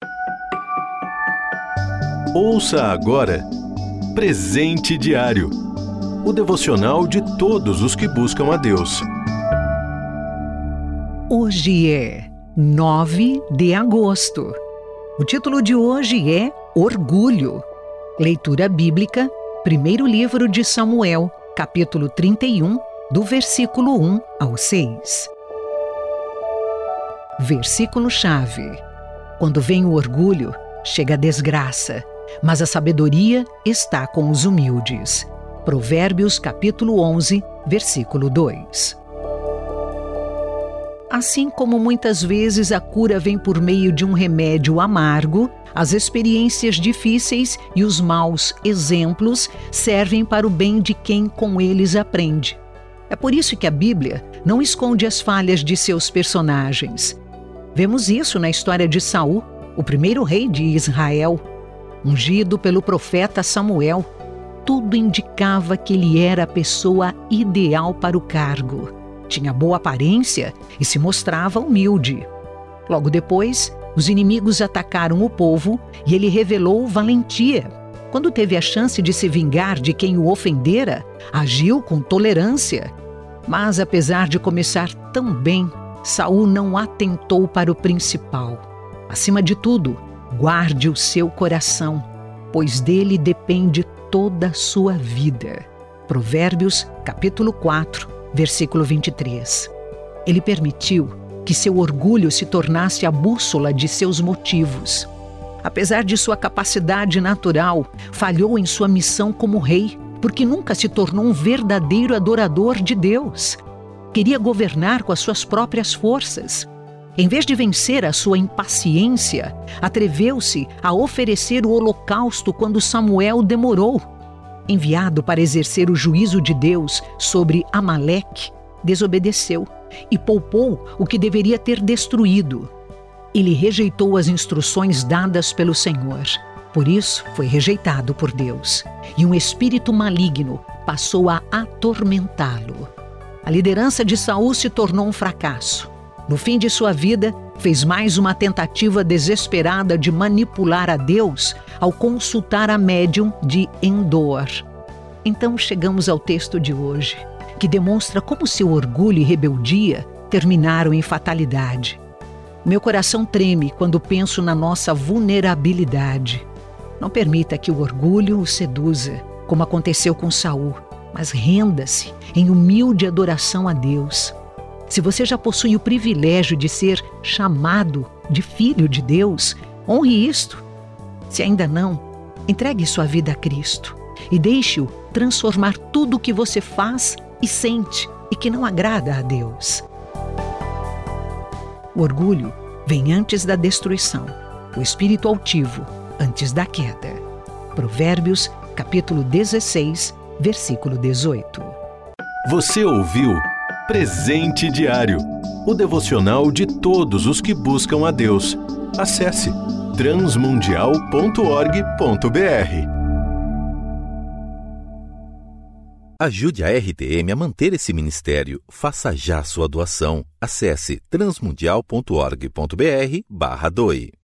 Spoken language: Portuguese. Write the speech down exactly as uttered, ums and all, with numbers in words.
Ouça agora Presente Diário, o devocional de todos os que buscam a Deus. Hoje é nove de agosto. O título de hoje é Orgulho. Leitura bíblica, primeiro livro de Samuel, capítulo trinta e um, do versículo um ao seis. Versículo-chave. Quando vem o orgulho, chega a desgraça, mas a sabedoria está com os humildes. Provérbios capítulo onze, versículo dois. Assim como muitas vezes a cura vem por meio de um remédio amargo, as experiências difíceis e os maus exemplos servem para o bem de quem com eles aprende. É por isso que a Bíblia não esconde as falhas de seus personagens. Vemos isso na história de Saul, o primeiro rei de Israel. Ungido pelo profeta Samuel, tudo indicava que ele era a pessoa ideal para o cargo. Tinha boa aparência e se mostrava humilde. Logo depois, os inimigos atacaram o povo e ele revelou valentia. Quando teve a chance de se vingar de quem o ofendera, agiu com tolerância. Mas apesar de começar tão bem, Saul não atentou para o principal. Acima de tudo, guarde o seu coração, pois dele depende toda a sua vida. Provérbios, capítulo quatro, versículo vinte e três. Ele permitiu que seu orgulho se tornasse a bússola de seus motivos. Apesar de sua capacidade natural, falhou em sua missão como rei, porque nunca se tornou um verdadeiro adorador de Deus. Queria governar com as suas próprias forças. Em vez de vencer a sua impaciência, atreveu-se a oferecer o holocausto quando Samuel demorou. Enviado para exercer o juízo de Deus sobre Amaleque, desobedeceu e poupou o que deveria ter destruído. Ele rejeitou as instruções dadas pelo Senhor. Por isso, foi rejeitado por Deus. E um espírito maligno passou a atormentá-lo. A liderança de Saul se tornou um fracasso. No fim de sua vida, fez mais uma tentativa desesperada de manipular a Deus ao consultar a médium de Endor. Então chegamos ao texto de hoje, que demonstra como seu orgulho e rebeldia terminaram em fatalidade. Meu coração treme quando penso na nossa vulnerabilidade. Não permita que o orgulho o seduza, como aconteceu com Saul, mas renda-se em humilde adoração a Deus. Se você já possui o privilégio de ser chamado de filho de Deus, honre isto. Se ainda não, entregue sua vida a Cristo e deixe-o transformar tudo o que você faz e sente e que não agrada a Deus. O orgulho vem antes da destruição, o espírito altivo antes da queda. Provérbios, capítulo dezesseis, versículo dezoito. Você ouviu Presente Diário, o devocional de todos os que buscam a Deus. Acesse transmundial ponto org ponto br. Ajude a R T M a manter esse ministério. Faça já sua doação. Acesse transmundial ponto org ponto br barra doe.